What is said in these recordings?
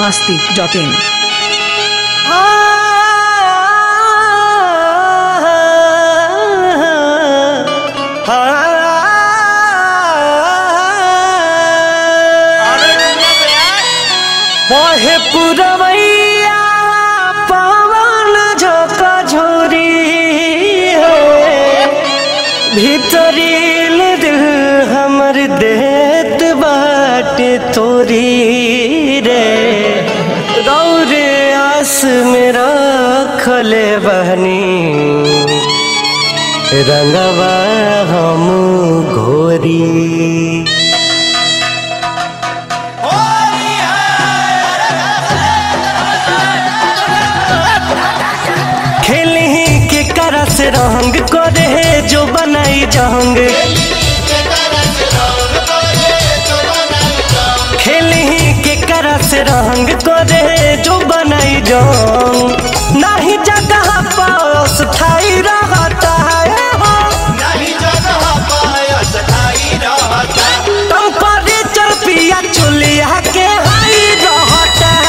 biharmasti.in बहे पुरवैया पवन झोंका झोरी भीतरील दिल हमर देत बाटे तोरी रे गौरे आस मेरा खले बहनी रंगवा हम घोरी से रंग करे जो बनाई जंग खेली के करा से रंग करे जो बनाई जंग नहीं जगह पास थाई रहता है नहीं जगह पास थाई रहता टेम्परेचर पिया चुलिया के हाई रहता है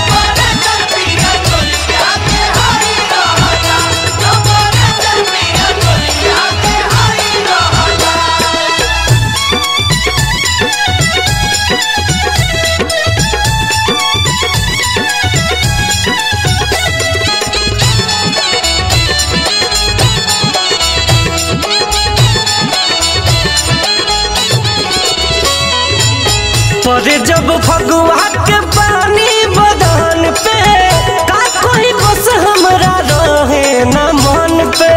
पर जब फगुआ के पानी बदन पे का कोई बस हमरा रहे न मन पे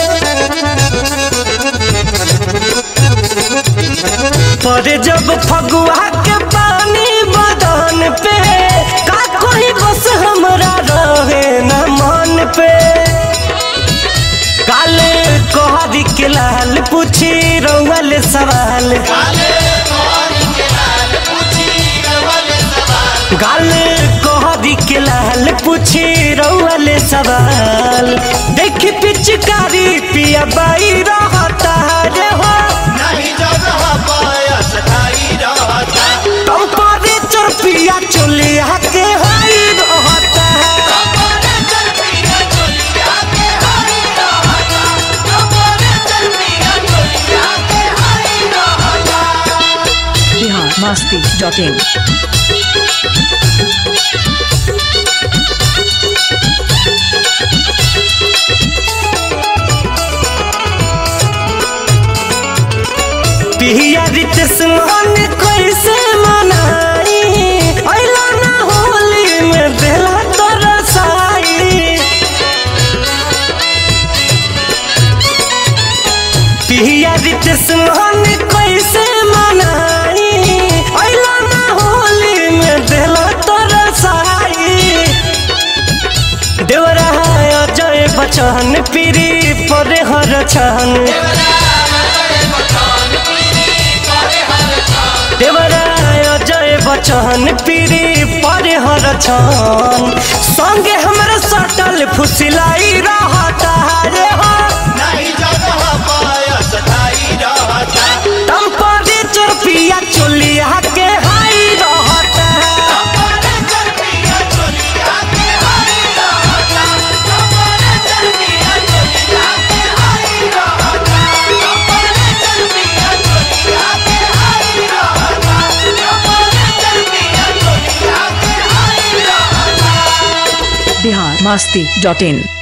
पर जब फगुआ के पानी बदन पे का कोई बस हमरा रहे न मन पे काले कोहरी के लाल पूछी रउल सवाल गाले कोहरी के लाल पूछी रउल सवाल देखी पिचकारी पिया बाई रहता रे हो नहीं जगह पास थाई रहता टेम्परेचर पिया चुलिया के हाई रहता है biharmasti.in पिया रितेश मन कैसे मनाई अइला ना होली में देला तरसाई पिया रितेश मन कैसे मनाई अइला ना होली में देला तरसाई देवरा अजय बचन पीरी परे हर छन देवरा अजय बचन पीरी पर हर छन संगे हमरा सटल फुसिलाई रहता रे हो नहीं जगह पास थाई रहता टेम्परेचर पिया चुलिया के हाई रहता है biharmasti.in